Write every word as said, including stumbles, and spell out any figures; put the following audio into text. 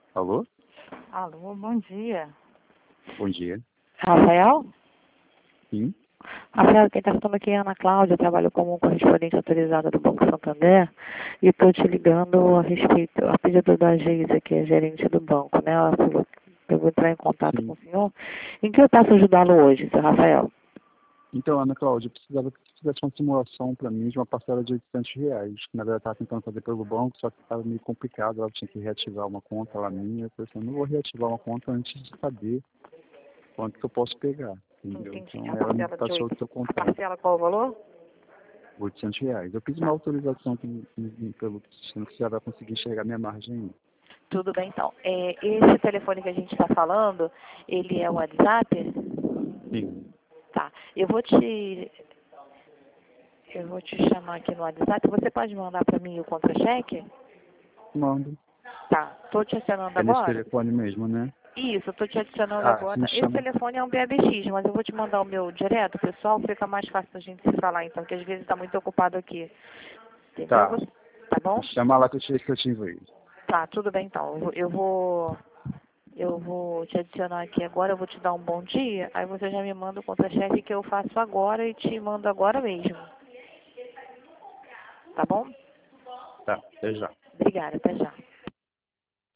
Alô? Alô, bom dia. Bom dia. Rafael? Sim. Rafael, quem está falando aqui é a Ana Cláudia, eu trabalho como correspondente autorizada do Banco Santander e estou te ligando a respeito, a pedido da Geisa, que é gerente do banco, né? Ela falou que eu vou entrar em contato Sim. com o senhor. Em que eu posso ajudá-lo hoje, seu Rafael? Então, Ana Cláudia, eu precisava que você fizesse uma simulação para mim de uma parcela de oitocentos reais. Que na verdade eu estava tentando fazer pelo banco, só que estava meio complicado. Ela tinha que reativar uma conta lá minha. Eu falei assim, eu não vou reativar uma conta antes de saber quanto que eu posso pegar. Entendeu? Entendi. Então A ela me parcela de passou o oito. seu A contato, parcela qual o valor? oitocentos reais. Eu fiz uma Tá. autorização que, que, pelo que você já vai conseguir enxergar minha margem aí. Tudo bem, então. É, esse telefone que a gente está falando, ele é o WhatsApp? Sim. Tá. Eu vou te Eu vou te chamar aqui no WhatsApp. Você pode mandar para mim o contra-cheque? Mando. Tá. Estou te adicionando É nesse agora? telefone mesmo, né? Isso, estou te adicionando Ah, você agora. me Esse chama. telefone é um B A B X, mas eu vou te mandar o meu direto, pessoal. Fica mais fácil a gente se falar, então, que às vezes está muito ocupado aqui. Entendeu? Tá. Você- Tá bom? Chama lá que eu te, que eu te envio. Tá, tudo bem, então. Eu, eu vou... Eu vou te adicionar aqui agora, eu vou te dar um bom dia, aí você já me manda o contra-cheque que eu faço agora e te mando agora mesmo. Tá bom? Tá, até já. Obrigada, até já.